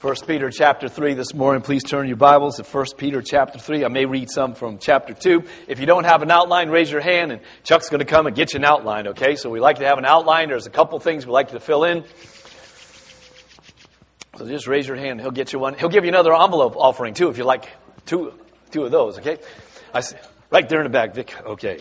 1 Peter chapter 3 this morning. Please turn your Bibles to 1 Peter chapter 3. I may read some from chapter 2. If you don't have an outline, raise your hand, and Chuck's going to come and get you an outline, okay? So we like to have an outline. There's a couple things we like you to fill in. So just raise your hand. He'll get you one. He'll give you another envelope offering, too, if you like two of those, okay? I see, right there in the back, Vic. Okay.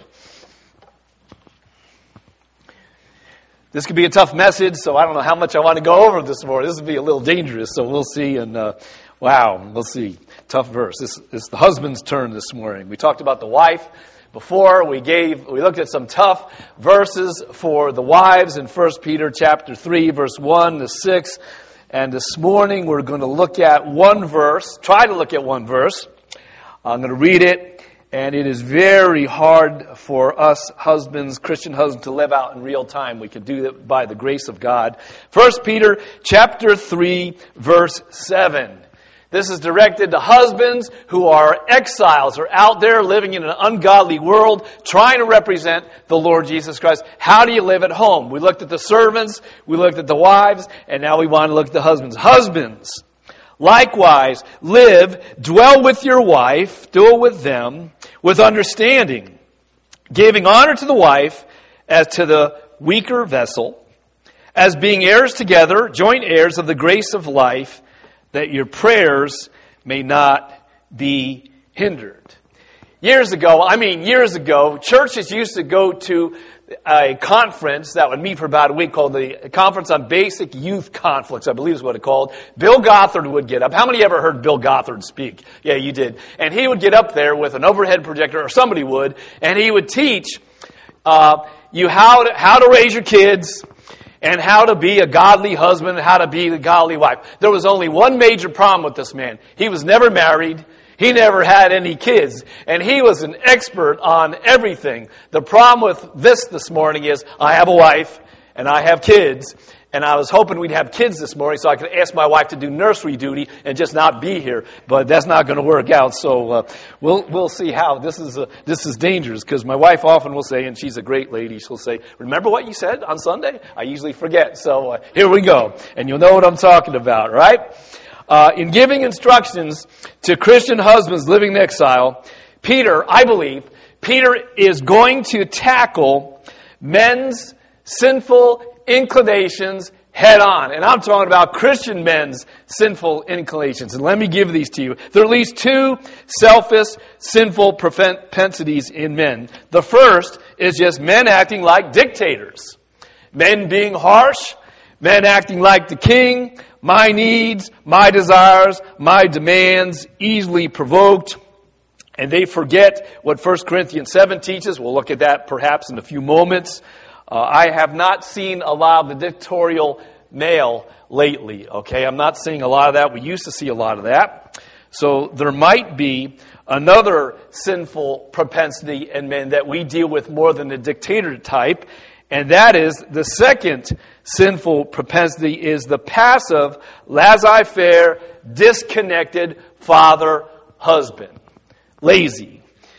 This could be a tough message, so I don't know how much I want to go over this morning. This would be a little dangerous, so we'll see. And we'll see. Tough verse. It's the husband's turn this morning. We talked about the wife before. We looked at some tough verses for the wives in 1 Peter chapter 3, verse 1 to 6. And this morning we're going to look at one verse. Try to look at one verse. I'm going to read it. And it is very hard for us husbands, Christian husbands, to live out in real time. We can do that by the grace of God. 1 Peter chapter 3, verse 7. This is directed to husbands who are exiles, or out there living in an ungodly world, trying to represent the Lord Jesus Christ. How do you live at home? We looked at the servants, we looked at the wives, and now we want to look at the husbands. Husbands, likewise, dwell with your wife, dwell with them, with understanding, giving honor to the wife as to the weaker vessel, as being heirs together, joint heirs of the grace of life, that your prayers may not be hindered. Years ago, churches used to go to a conference that would meet for about a week called the Conference on Basic Youth Conflicts, I believe is what it's called. Bill Gothard would get up. How many ever heard Bill Gothard speak? Yeah, you did. And he would get up there with an overhead projector, or somebody would, and he would teach you how to raise your kids, and how to be a godly husband, and how to be a godly wife. There was only one major problem with this man. He was never married. He never had any kids, and he was an expert on everything. The problem with this morning is I have a wife, and I have kids, and I was hoping we'd have kids this morning so I could ask my wife to do nursery duty and just not be here, but that's not going to work out. So we'll see how this is dangerous, because my wife often will say, and she's a great lady, she'll say, "Remember what you said on Sunday?" I usually forget. So here we go, and you'll know what I'm talking about, right? In giving instructions to Christian husbands living in exile, I believe, Peter is going to tackle men's sinful inclinations head on. And I'm talking about Christian men's sinful inclinations. And let me give these to you. There are at least two selfish, sinful propensities in men. The first is just men acting like dictators. Men being harsh, men acting like the king, my needs, my desires, my demands, easily provoked. And they forget what 1 Corinthians 7 teaches. We'll look at that perhaps in a few moments. I have not seen a lot of the dictatorial male lately, okay? I'm not seeing a lot of that. We used to see a lot of that. So there might be another sinful propensity in men that we deal with more than the dictator type. And that is, the second sinful propensity is the passive, laissez-faire, disconnected father-husband. Lazy,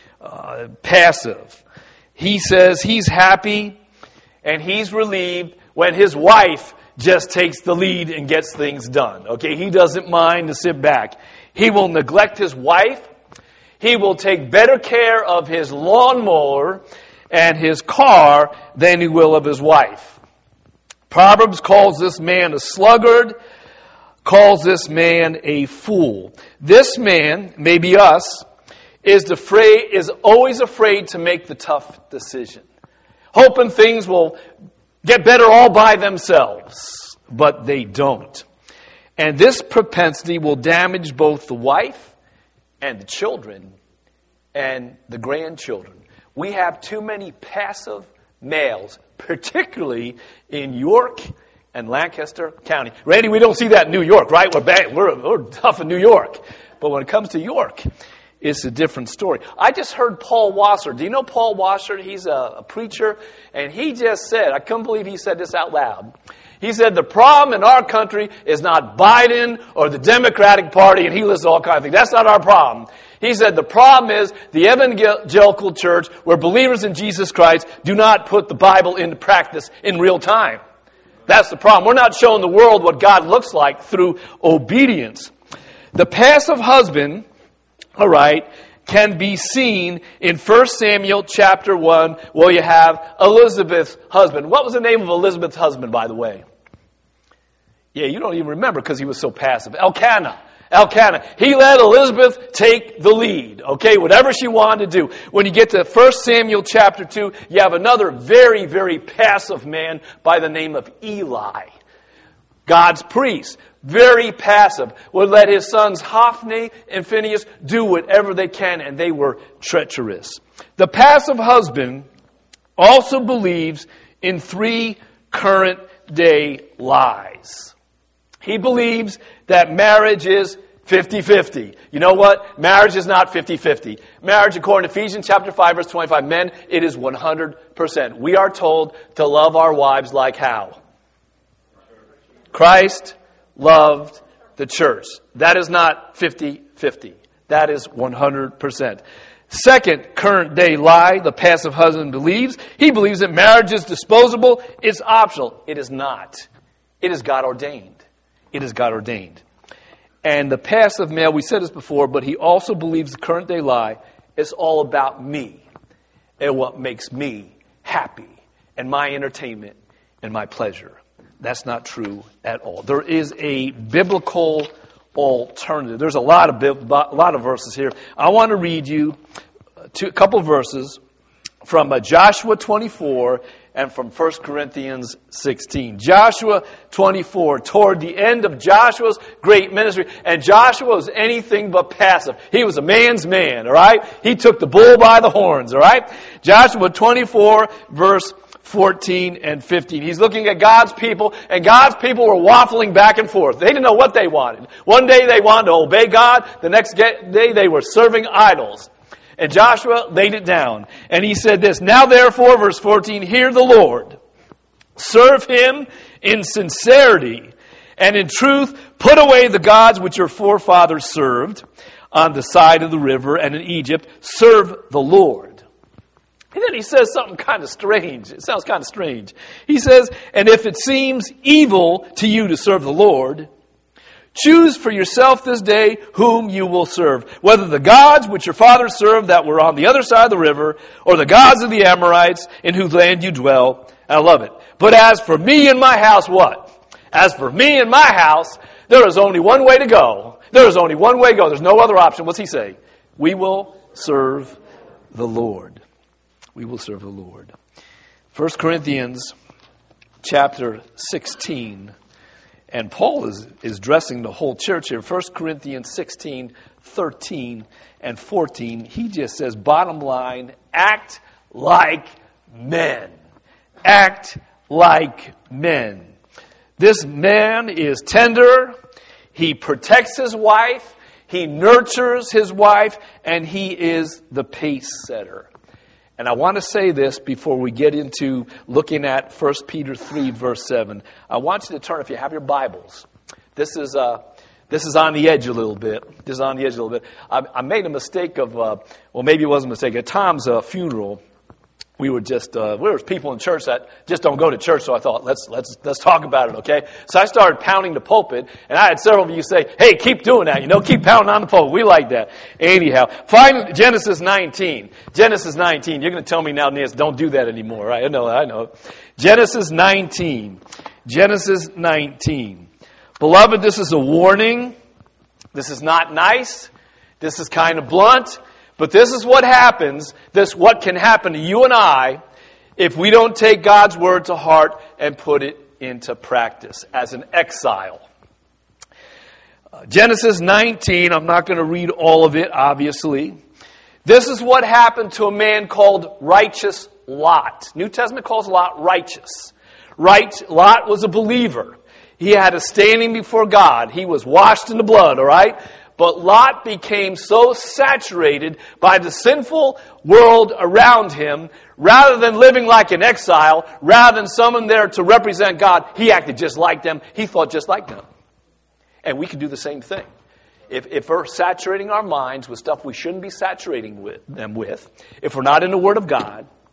passive. He says he's happy and he's relieved when his wife just takes the lead and gets things done. Okay, he doesn't mind to sit back. He will neglect his wife. He will take better care of his lawnmower and his car than he will of his wife. Proverbs calls this man a sluggard, calls this man a fool. This man, maybe us, is always afraid to make the tough decision, hoping things will get better all by themselves, but they don't. And this propensity will damage both the wife and the children and the grandchildren. We have too many passive males, particularly in York and Lancaster County. Randy, we don't see that in New York, right? We're tough in New York. But when it comes to York, it's a different story. I just heard Paul Wasser. Do you know Paul Wasser? He's a preacher, and he just said, I couldn't believe he said this out loud. He said, the problem in our country is not Biden or the Democratic Party, and he lists all kinds of things. That's not our problem. He said the problem is the evangelical church, where believers in Jesus Christ do not put the Bible into practice in real time. That's the problem. We're not showing the world what God looks like through obedience. The passive husband, all right, can be seen in 1 Samuel chapter 1, where you have Elizabeth's husband. What was the name of Elizabeth's husband, by the way? Yeah, you don't even remember because he was so passive. Elkanah. He let Elizabeth take the lead, okay, whatever she wanted to do. When you get to 1 Samuel chapter 2, you have another very, very passive man by the name of Eli. God's priest, very passive, would let his sons Hophni and Phinehas do whatever they can, and they were treacherous. The passive husband also believes in 3 current day lies. He believes that marriage is 50-50. You know what? Marriage is not 50-50. Marriage, according to Ephesians chapter 5, verse 25, men, it is 100%. We are told to love our wives like how? Christ loved the church. That is not 50-50. That is 100%. Second current day lie the passive husband believes. He believes that marriage is disposable. It's optional. It is not. It is God ordained. It is God ordained. And the passive male, we said this before, but he also believes the current day lie is all about me and what makes me happy and my entertainment and my pleasure. That's not true at all. There is a biblical alternative. There's a lot of verses here. I want to read you a couple verses from Joshua 24 and from 1 Corinthians 16. Joshua 24, toward the end of Joshua's great ministry. And Joshua was anything but passive. He was a man's man, all right? He took the bull by the horns, all right? Joshua 24, verse 14 and 15. He's looking at God's people, and God's people were waffling back and forth. They didn't know what they wanted. One day they wanted to obey God. The next day they were serving idols. And Joshua laid it down. And he said this, now therefore, verse 14, hear the Lord. Serve him in sincerity and in truth. Put away the gods which your forefathers served on the side of the river and in Egypt. Serve the Lord. And then he says something kind of strange. It sounds kind of strange. He says, and if it seems evil to you to serve the Lord, choose for yourself this day whom you will serve, whether the gods which your fathers served that were on the other side of the river, or the gods of the Amorites in whose land you dwell. I love it. But as for me and my house, what? As for me and my house, there is only one way to go. There is only one way to go. There's no other option. What's he say? We will serve the Lord. We will serve the Lord. 1 Corinthians chapter 16. And Paul is addressing the whole church here. 1 Corinthians 16, 13, and 14. He just says, bottom line, act like men. Act like men. This man is tender. He protects his wife. He nurtures his wife. And he is the pace setter. And I want to say this before we get into looking at 1 Peter 3, verse 7. I want you to turn, if you have your Bibles. This is on the edge a little bit. This is on the edge a little bit. I made a mistake of, well, maybe it wasn't a mistake. At Tom's funeral, we were people in church that just don't go to church, so I thought, let's talk about it, okay? So I started pounding the pulpit, and I had several of you say, hey, keep doing that, keep pounding on the pulpit. We like that. Anyhow, find Genesis 19. Genesis 19. You're going to tell me now, Nancy, don't do that anymore, right? I know. Genesis 19. Genesis 19. Beloved, this is a warning. This is not nice. This is kind of blunt. But this is what happens, what can happen to you and I if we don't take God's word to heart and put it into practice as an exile. Genesis 19, I'm not going to read all of it, obviously. This is what happened to a man called righteous Lot. New Testament calls Lot righteous. Lot was a believer. He had a standing before God. He was washed in the blood, all right? But Lot became so saturated by the sinful world around him, rather than living like an exile, rather than someone there to represent God, he acted just like them. He thought just like them. And we can do the same thing. If we're saturating our minds with stuff we shouldn't be saturating them with, if we're not in the Word of God,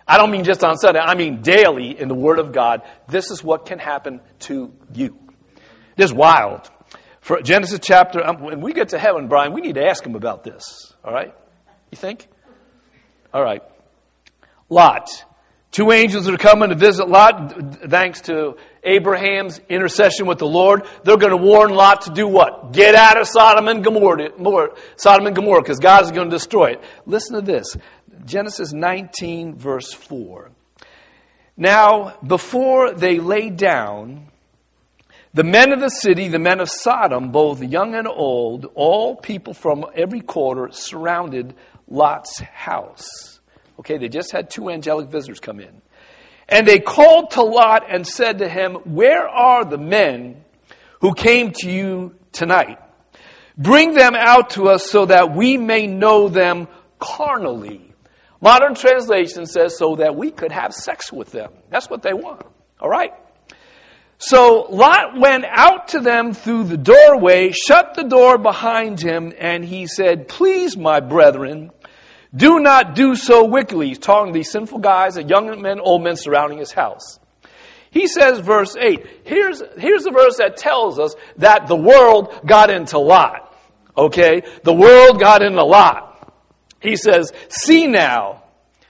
I don't mean just on Sunday. I mean daily in the Word of God. This is what can happen to you. This is wild. For Genesis chapter, when we get to heaven, Brian, we need to ask him about this. All right? You think? All right. Lot. 2 angels are coming to visit Lot, thanks to Abraham's intercession with the Lord. They're going to warn Lot to do what? Get out of Sodom and Gomorrah, because God is going to destroy it. Listen to this. Genesis 19, verse 4. Now, before they lay down, the men of the city, the men of Sodom, both young and old, all people from every quarter, surrounded Lot's house. Okay, they just had 2 angelic visitors come in. And they called to Lot and said to him, where are the men who came to you tonight? Bring them out to us so that we may know them carnally. Modern translation says so that we could have sex with them. That's what they want. All right? So Lot went out to them through the doorway, shut the door behind him, and he said, please, my brethren, do not do so wickedly. He's talking to these sinful guys, young men, old men surrounding his house. He says, verse 8, here's the verse that tells us that the world got into Lot. Okay? The world got into Lot. He says, see now,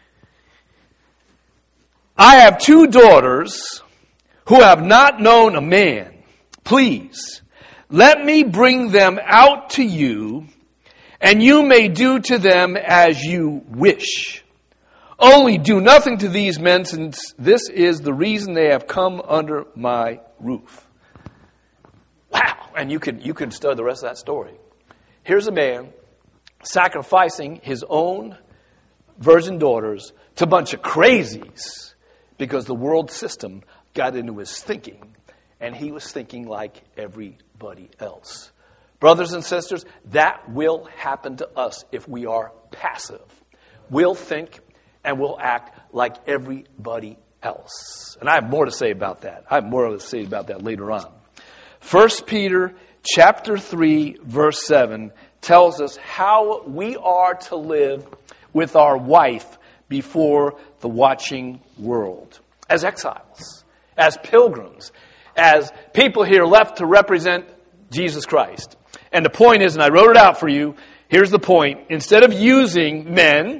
I have 2 daughters who have not known a man. Please, let me bring them out to you, and you may do to them as you wish. Only do nothing to these men, since this is the reason they have come under my roof. Wow! And you can study the rest of that story. Here's a man sacrificing his own virgin daughters to a bunch of crazies because the world system got into his thinking, and he was thinking like everybody else. Brothers and sisters, that will happen to us if we are passive. We'll think and we'll act like everybody else. And I have more to say about that. I have more to say about that later on. 1 Peter chapter 3, verse 7 tells us how we are to live with our wife before the watching world. As exiles, as pilgrims, as people here left to represent Jesus Christ. And the point is, and I wrote it out for you, here's the point. Instead of using men,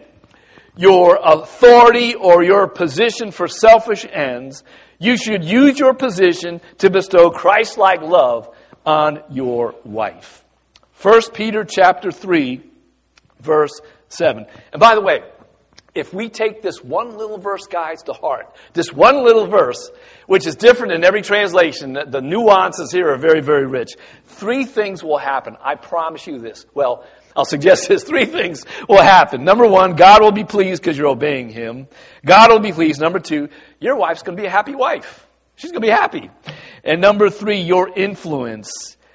your authority or your position for selfish ends, you should use your position to bestow Christ-like love on your wife. 1 Peter chapter 3, verse 7. And by the way, if we take this one little verse, guys, to heart, this one little verse, which is different in every translation, the nuances here are very, very rich. 3 things will happen. I promise you this. Well, I'll suggest this. 3 things will happen. Number 1, God will be pleased because you're obeying Him. God will be pleased. Number 2, your wife's going to be a happy wife. She's going to be happy. And number 3, your influence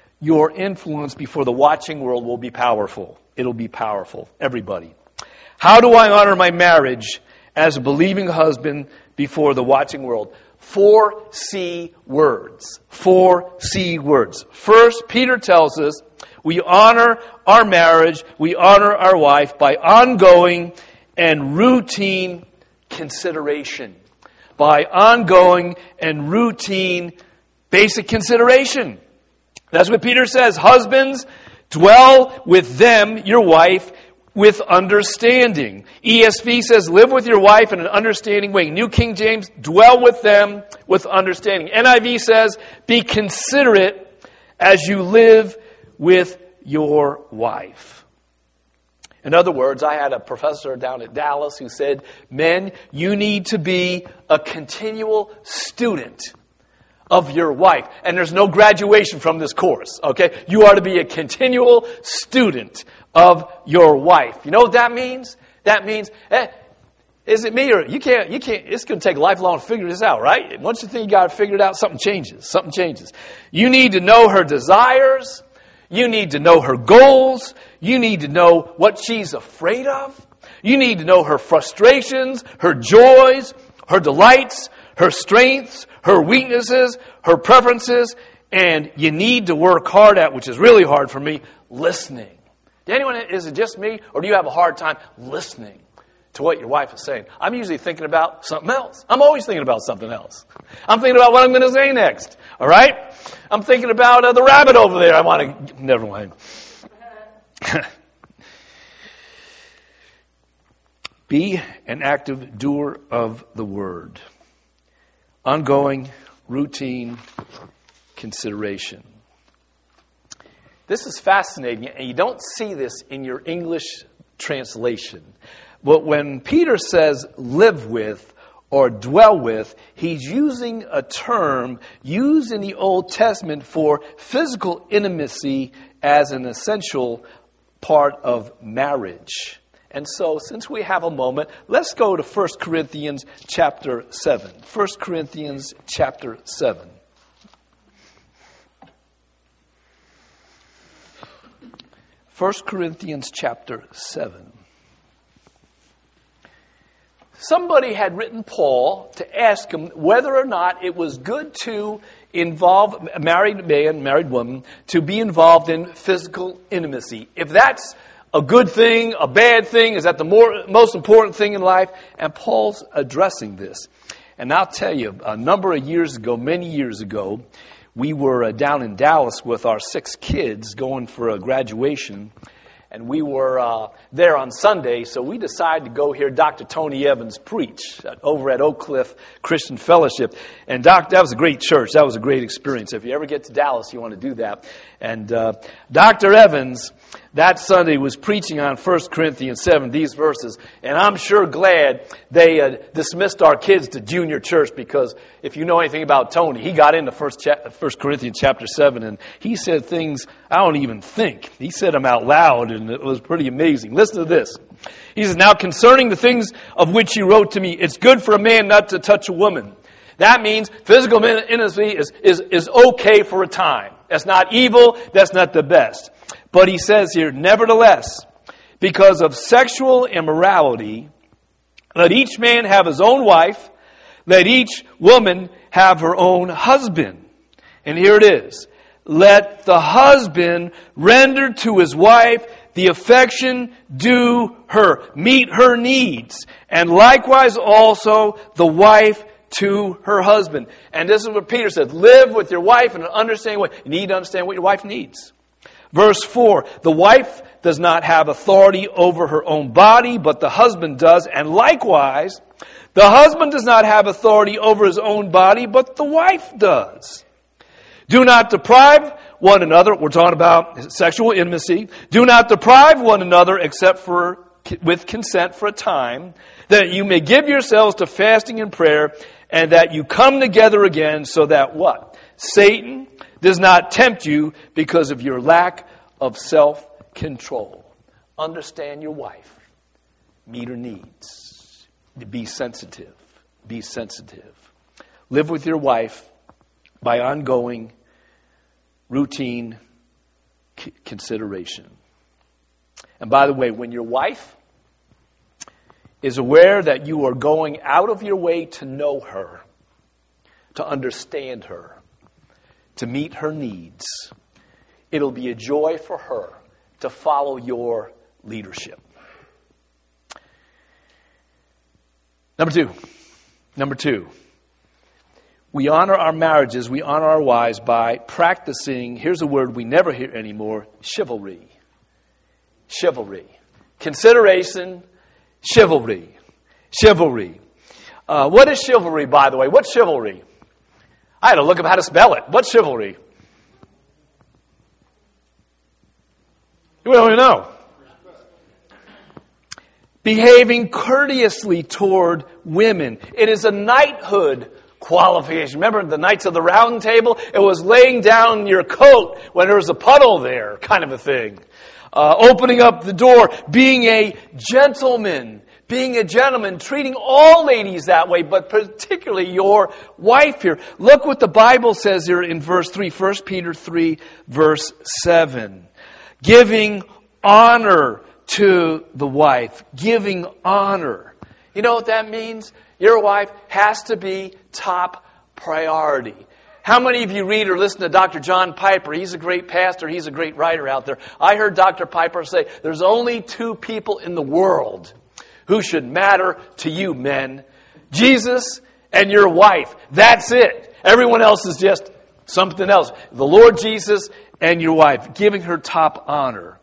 before the watching world will be powerful. It'll be powerful. Everybody. How do I honor my marriage as a believing husband before the watching world? 4 C words. 4 C words. First, Peter tells us we honor our marriage, we honor our wife by ongoing and routine consideration. By ongoing and routine basic consideration. That's what Peter says. Husbands, dwell with them, your wife, with understanding. ESV says, live with your wife in an understanding way. New King James, dwell with them with understanding. NIV says, be considerate as you live with your wife. In other words, I had a professor down at Dallas who said, men, you need to be a continual student of your wife. And there's no graduation from this course, okay? You are to be a continual student of your wife. You know what that means? That means, is it me or you can't, it's going to take lifelong to figure this out, right? Once you think you got to figure it out, something changes. You need to know her desires. You need to know her goals. You need to know what she's afraid of. You need to know her frustrations, her joys, her delights, her strengths, her weaknesses, her preferences, and you need to work hard at, which is really hard for me, listening. Is it just me, or do you have a hard time listening to what your wife is saying. I'm usually thinking about something else. I'm always thinking about something else. I'm thinking about what I'm going to say next. All right? I'm thinking about the rabbit over there. I want to... Never mind. Be an active doer of the word. Ongoing, routine consideration. This is fascinating, and you don't see this in your English translation. But when Peter says live with or dwell with, he's using a term used in the Old Testament for physical intimacy as an essential part of marriage. And so, since we have a moment, let's go to 1 Corinthians chapter 7. 1 Corinthians chapter 7. First Corinthians chapter 7. Somebody had written Paul to ask him whether or not it was good to involve a married man, married woman, to be involved in physical intimacy. If that's a good thing, a bad thing, is that the most important thing in life? And Paul's addressing this. And I'll tell you, a number of years ago, many years ago, we were down in Dallas with our 6 kids going for a graduation. And we were there on Sunday, so we decided to go hear Dr. Tony Evans preach over at Oak Cliff Christian Fellowship. And that was a great church. That was a great experience. If you ever get to Dallas, you want to do that. And Dr. Evans, that Sunday, was preaching on 1 Corinthians 7, these verses. And I'm sure glad they dismissed our kids to junior church, because if you know anything about Tony, he got into 1 Corinthians chapter 7, and he said things I don't even think. He said them out loud, and it was pretty amazing. Listen to this. He says, now concerning the things of which he wrote to me, it's good for a man not to touch a woman. That means physical intimacy is okay for a time. That's not evil. That's not the best. But he says here, nevertheless, because of sexual immorality, let each man have his own wife, let each woman have her own husband. And here it is. Let the husband render to his wife the affection due her, meet her needs, and likewise also the wife to her husband. And this is what Peter said, live with your wife and understand what you need to understand what your wife needs. Verse 4, the wife does not have authority over her own body, but the husband does. And likewise, the husband does not have authority over his own body, but the wife does. Do not deprive one another. We're talking about sexual intimacy. Do not deprive one another except with consent for a time, that you may give yourselves to fasting and prayer, and that you come together again, so that what? Satan does not tempt you because of your lack of self-control. Understand your wife. Meet her needs. Be sensitive. Be sensitive. Live with your wife by ongoing, routine consideration. And by the way, when your wife is aware that you are going out of your way to know her, to understand her, to meet her needs, it'll be a joy for her to follow your leadership. Number two, we honor our marriages, we honor our wives by practicing, here's a word we never hear anymore, chivalry. Chivalry. Consideration, chivalry. Chivalry. What is chivalry, by the way? What's chivalry? I had to look up how to spell it. What's chivalry? We don't even know. Behaving courteously toward women. It is a knighthood qualification. Remember the Knights of the Round Table? It was laying down your coat when there was a puddle there, kind of a thing. Opening up the door, being a gentleman. Being a gentleman, treating all ladies that way, but particularly your wife here. Look what the Bible says here in verse 3, 1 Peter 3, verse 7. Giving honor to the wife. Giving honor. You know what that means? Your wife has to be top priority. How many of you read or listen to Dr. John Piper? He's a great pastor. He's a great writer out there. I heard Dr. Piper say, there's only 2 people in the world who should matter to you, men. Jesus and your wife. That's it. Everyone else is just something else. The Lord Jesus and your wife, giving her top honor.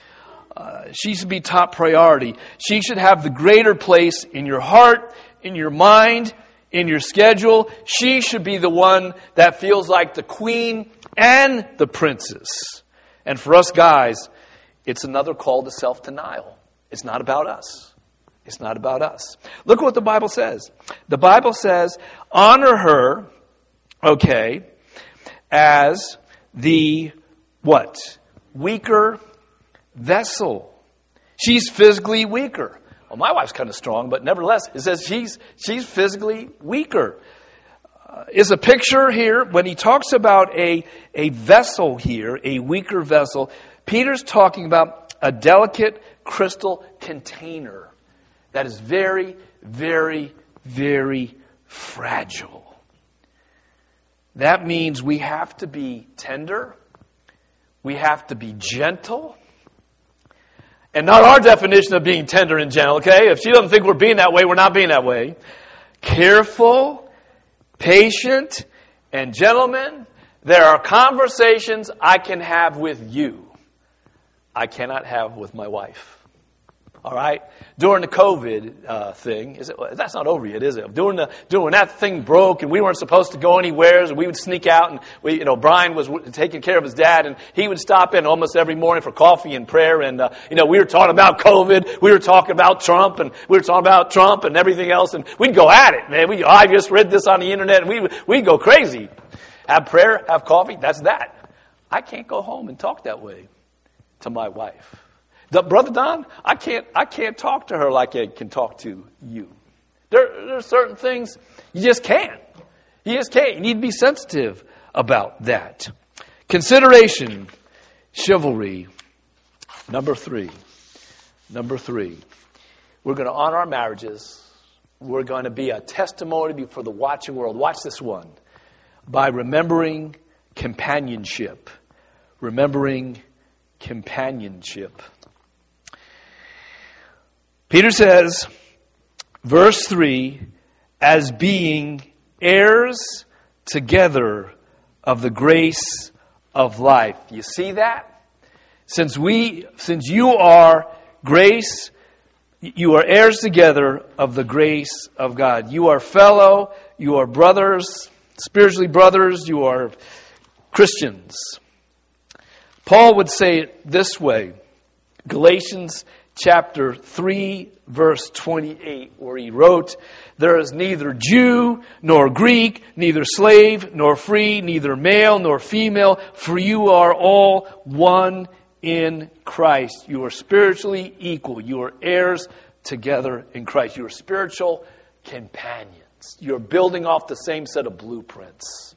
She should be top priority. She should have the greater place in your heart, in your mind, in your schedule. She should be the one that feels like the queen and the princess. And for us guys, it's another call to self-denial. It's not about us. It's not about us. Look what the Bible says. The Bible says, honor her, okay, as the, what? Weaker vessel. She's physically weaker. Well, my wife's kind of strong, but nevertheless, it says she's physically weaker. Is a picture here, when he talks about a vessel here, a weaker vessel, Peter's talking about a delicate crystal container that is very, very, very fragile. That means we have to be tender. We have to be gentle. And not our definition of being tender and gentle, okay? If she doesn't think we're being that way, we're not being that way. Careful, patient, and gentlemen, there are conversations I can have with you I cannot have with my wife. All right? During the COVID thing, that's not over yet, is it? During when that thing broke and we weren't supposed to go anywhere, and we would sneak out, and Brian was taking care of his dad, and he would stop in almost every morning for coffee and prayer, and we were talking about COVID, we were talking about Trump, and everything else, and we'd go at it, man. I just read this on the internet, and we'd go crazy. Have prayer, have coffee, that's that. I can't go home and talk that way to my wife. Brother Don, I can't talk to her like I can talk to you. There are certain things you just can't. You just can't. You need to be sensitive about that. Consideration, chivalry. Number three. We're going to honor our marriages. We're going to be a testimony for the watching world. Watch this one. By remembering companionship. Remembering companionship. Peter says, verse 3, as being heirs together of the grace of life. You see that? Since you are grace, you are heirs together of the grace of God. You are fellow, you are brothers, spiritually brothers, you are Christians. Paul would say it this way, Galatians chapter 3, verse 28, where he wrote, there is neither Jew nor Greek, neither slave nor free, neither male nor female, for you are all one in Christ. You are spiritually equal. You are heirs together in Christ. You are spiritual companions. You're building off the same set of blueprints.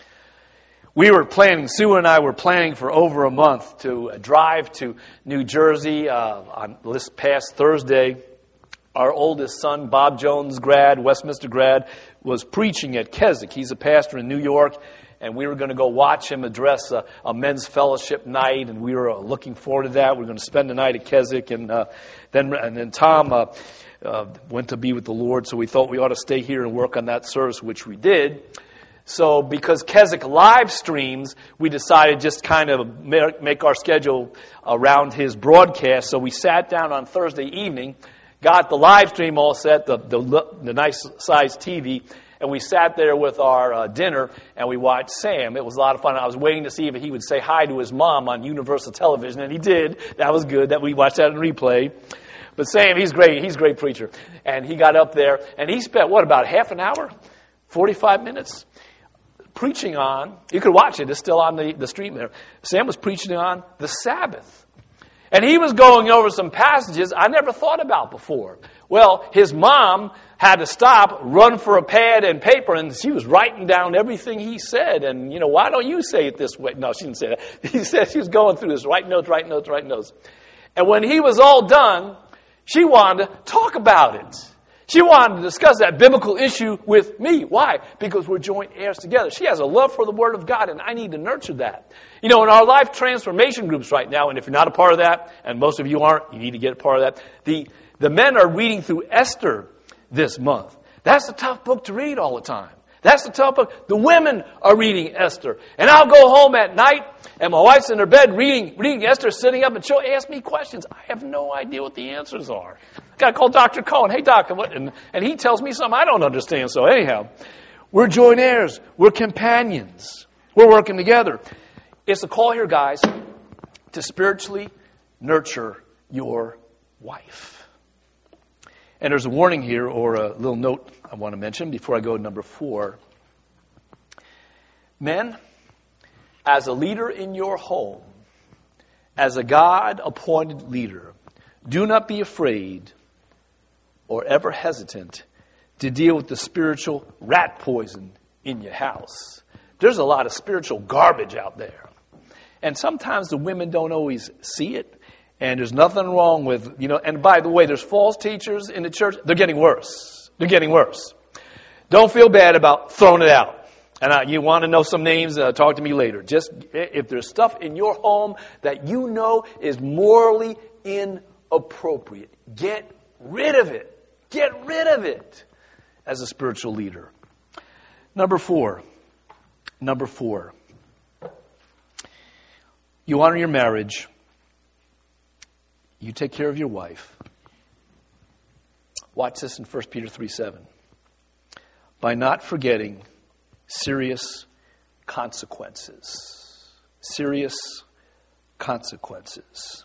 Sue and I were planning for over a month to drive to New Jersey on this past Thursday. Our oldest son, Bob Jones grad, Westminster grad, was preaching at Keswick. He's a pastor in New York, and we were going to go watch him address a men's fellowship night, and we were looking forward to that. We were going to spend the night at Keswick, and then Tom went to be with the Lord, so we thought we ought to stay here and work on that service, which we did. So because Keswick live streams, we decided just kind of make our schedule around his broadcast. So we sat down on Thursday evening, got the live stream all set, the nice sized TV, and we sat there with our dinner and we watched Sam. It was a lot of fun. I was waiting to see if he would say hi to his mom on Universal Television, and he did. That was good. That we watched that in replay. But Sam, he's great. He's a great preacher. And he got up there and he spent, about half an hour? 45 minutes? Preaching on, you could watch it, it's still on the stream there. Sam was preaching on the Sabbath. And he was going over some passages I never thought about before. Well, his mom had to stop, run for a pad and paper, and she was writing down everything he said. And, why don't you say it this way? No, she didn't say that. He said she was going through this, write notes. And when he was all done, she wanted to talk about it. She wanted to discuss that biblical issue with me. Why? Because we're joint heirs together. She has a love for the Word of God, and I need to nurture that. In our life transformation groups right now, and if you're not a part of that, and most of you aren't, you need to get a part of that. The men are reading through Esther this month. That's a tough book to read all the time. That's the tough book. The women are reading Esther. And I'll go home at night, and my wife's in her bed reading Esther, sitting up, and she'll ask me questions. I have no idea what the answers are. I got to call Dr. Cohen. Hey, doctor, what? And he tells me something I don't understand. So anyhow, we're joint heirs. We're companions. We're working together. It's a call here, guys, to spiritually nurture your wife. And there's a warning here, or a little note I want to mention before I go to number 4. Men, as a leader in your home, as a God-appointed leader, do not be afraid or ever hesitant to deal with the spiritual rat poison in your house. There's a lot of spiritual garbage out there. And sometimes the women don't always see it. And there's nothing wrong with, and by the way, there's false teachers in the church. They're getting worse. They're getting worse. Don't feel bad about throwing it out. And you want to know some names, talk to me later. Just if there's stuff in your home that you know is morally inappropriate, get rid of it. Get rid of it as a spiritual leader. Number 4. You honor your marriage. You take care of your wife. Watch this in 1 Peter 3:7. By not forgetting serious consequences. Serious consequences.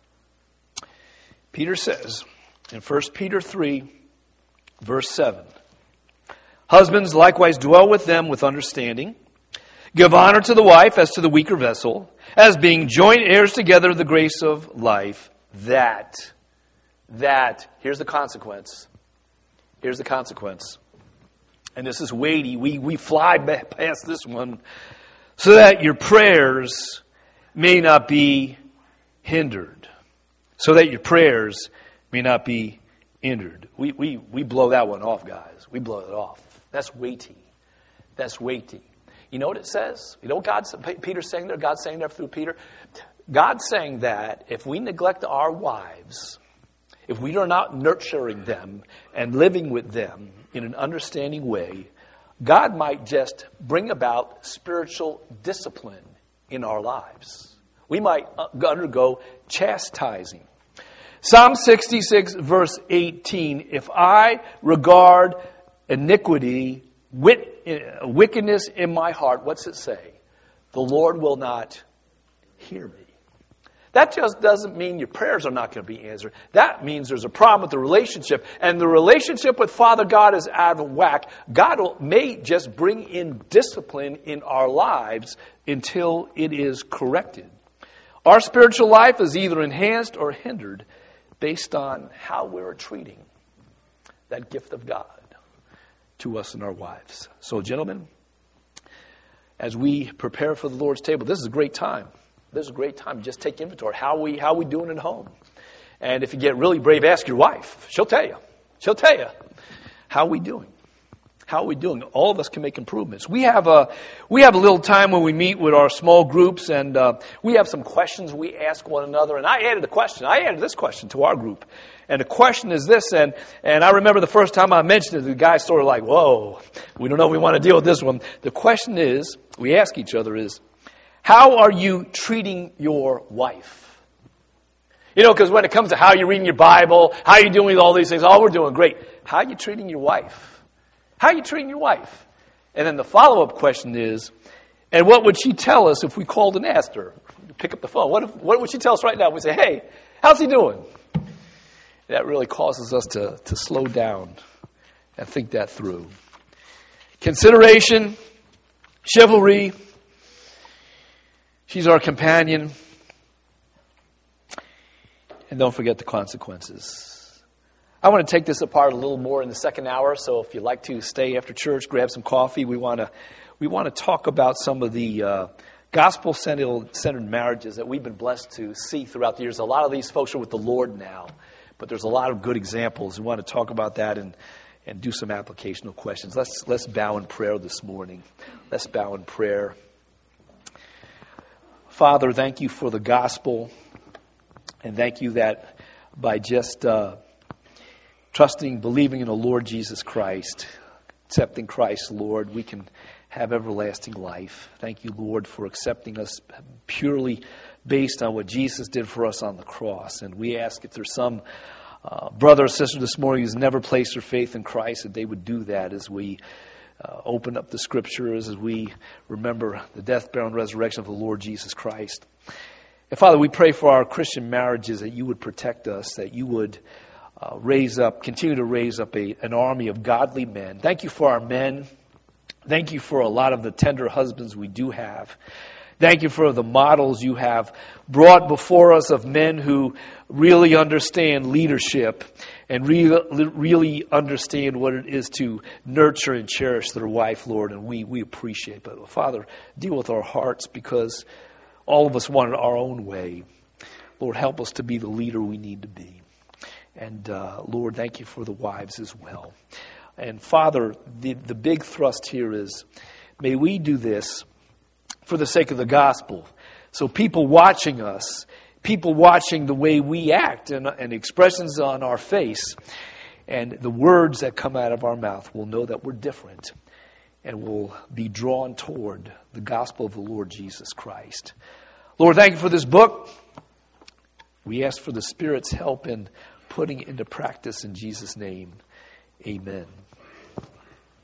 Peter says in 1 Peter 3, verse 7, husbands, likewise dwell with them with understanding. Give honor to the wife as to the weaker vessel, as being joint heirs together of the grace of life, that, here's the consequence. Here's the consequence. And this is weighty. We fly past this one. So that your prayers may not be hindered. So that your prayers may not be hindered. We blow that one off, guys. We blow it off. That's weighty. That's weighty. You know what it says? You know what Peter's saying there? God's saying there through Peter? God's saying that if we neglect our wives, if we are not nurturing them and living with them in an understanding way, God might just bring about spiritual discipline in our lives. We might undergo chastising. Psalm 66, verse 18, if I regard iniquity, wickedness in my heart, what's it say? The Lord will not hear me. That just doesn't mean your prayers are not going to be answered. That means there's a problem with the relationship. And the relationship with Father God is out of whack. God may just bring in discipline in our lives until it is corrected. Our spiritual life is either enhanced or hindered based on how we're treating that gift of God to us and our wives. So, gentlemen, as we prepare for the Lord's table, this is a great time. This is a great time. Just take inventory. How we doing at home? And if you get really brave, ask your wife. She'll tell you. She'll tell you. How are we doing? How are we doing? All of us can make improvements. We have a little time when we meet with our small groups, and we have some questions we ask one another. And I added this question to our group. And the question is this, and I remember the first time I mentioned it, the guy's sort of like, whoa, we don't know if we want to deal with this one. The question is, we ask each other is, how are you treating your wife? Because when it comes to how you're reading your Bible, how you're doing with all these things, we're doing great. How are you treating your wife? How are you treating your wife? And then the follow-up question is, and what would she tell us if we called and asked her? Pick up the phone. What would she tell us right now? We say, hey, how's he doing? That really causes us to slow down and think that through. Consideration, chivalry. She's our companion. And don't forget the consequences. I want to take this apart a little more in the second hour, so if you'd like to stay after church, grab some coffee. We want to talk about some of the gospel-centered marriages that we've been blessed to see throughout the years. A lot of these folks are with the Lord now, but there's a lot of good examples. We want to talk about that and do some applicational questions. Let's bow in prayer this morning. Let's bow in prayer. Father, thank you for the gospel, and thank you that by just trusting, believing in the Lord Jesus Christ, accepting Christ, Lord, we can have everlasting life. Thank you, Lord, for accepting us purely based on what Jesus did for us on the cross. And we ask if there's some brother or sister this morning who's never placed their faith in Christ, that they would do that as we open up the Scriptures, as we remember the death, burial, and resurrection of the Lord Jesus Christ. And Father, we pray for our Christian marriages that you would protect us, that you would continue to raise up an army of godly men. Thank you for our men. Thank you for a lot of the tender husbands we do have. Thank you for the models you have brought before us of men who really understand leadership and really understand what it is to nurture and cherish their wife, Lord, and we appreciate it. But Father, deal with our hearts, because all of us want it our own way. Lord, help us to be the leader we need to be. And Lord, thank you for the wives as well. And Father, the big thrust here is, may we do this for the sake of the gospel. So people watching us, people watching the way we act and expressions on our face and the words that come out of our mouth will know that we're different and will be drawn toward the gospel of the Lord Jesus Christ. Lord, thank you for this book. We ask for the Spirit's help in putting it into practice in Jesus' name. Amen.